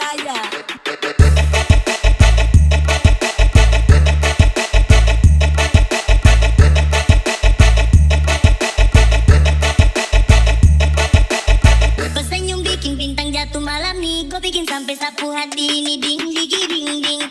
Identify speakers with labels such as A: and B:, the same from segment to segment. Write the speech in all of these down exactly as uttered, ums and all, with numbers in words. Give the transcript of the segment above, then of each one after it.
A: saya.
B: Kau senyum bikin bintang jatuh malam nih. Kau bikin sampai sapu hati ini ding digi ding ding.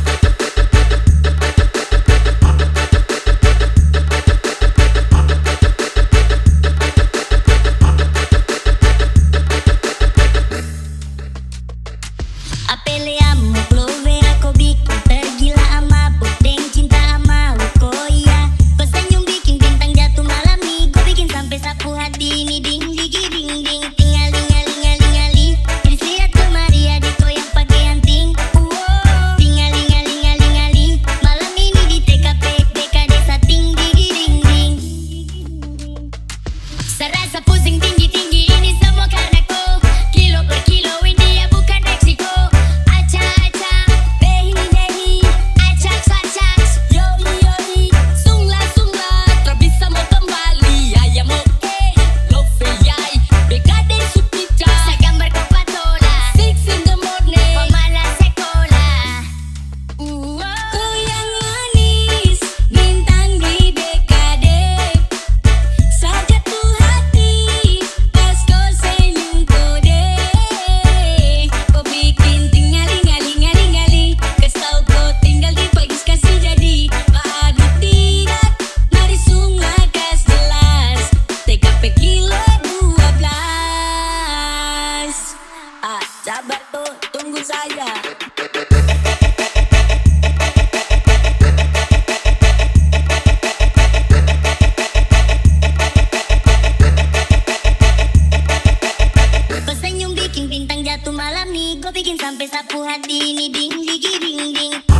B: Apele amo clove aku bikin tergila ama budeng cinta ama kau iya. Kau senyum bikin bintang jatuh malam nih. Kau bikin sampai sapu hati ini ding digi ding ding. Tinggal tinggal tinggal tingali. Iris lihat kemari adikku yang pakai anting. Wow. Tinggal tinggal tinggal tingali. Malam ini di T K P B K desa ting digi ding ding. Serasa pusing tinggi tinggi ini semua karena kau. Kilo per kilo India bukan Meksiko. Sabar tuh, tunggu saya. Kau senyum bikin bintang jatuh malam nih. Kau bikin sampai sapu hati ini ding digi ding ding.